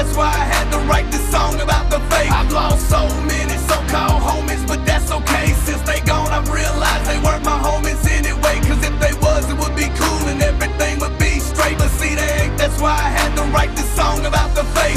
That's why I had to write this song about the faith. I've lost so many